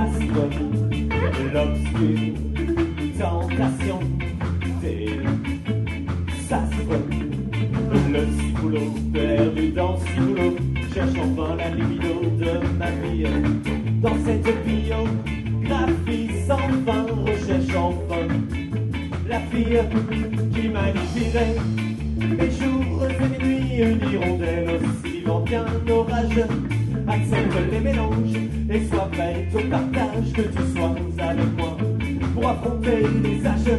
astre, l'obscure tentation des astres. Le ciboulot perdu dans ciboulot cherche enfin la libido de ma vie. Dans cette biographie sans fin, recherche enfin la fille qui magnifirait mes jours et mes nuits. Une hirondelle aussi vivante qu'un orage accepte les mélanges et sois prête au partage. Que tu sois avec moi pour affronter les âges.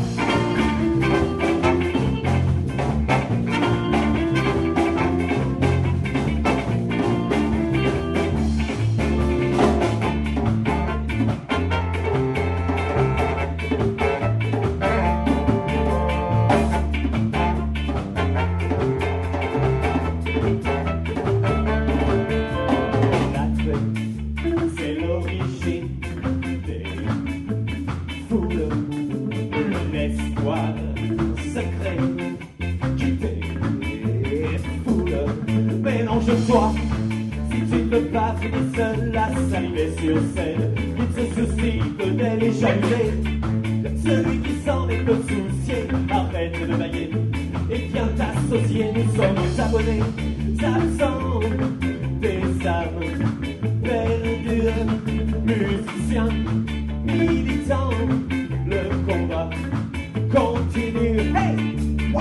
C'est l'origine des foules, l'espoir secret qui défoule. Mélange-toi, si tu ne peux pas finir seul à saliver sur celle qui se soucie que d'elle est jalousée. Celui qui s'en est peu soucié, arrête de bailler et viens t'associer. Nous sommes abonnés, absents des âmes perdus, musiciens, militants, le combat continue. Hey! Wow!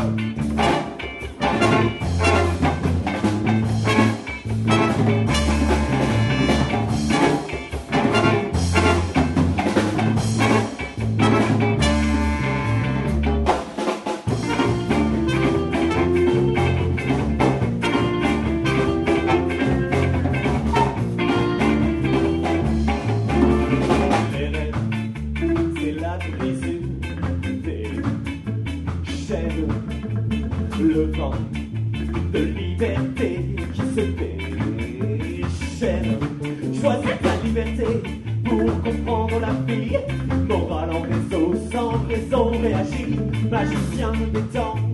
Le vent de liberté qui se déchaîne. Choisis ta liberté pour comprendre la vie. Morale en réseau, sans raison réagit. Magicien des temps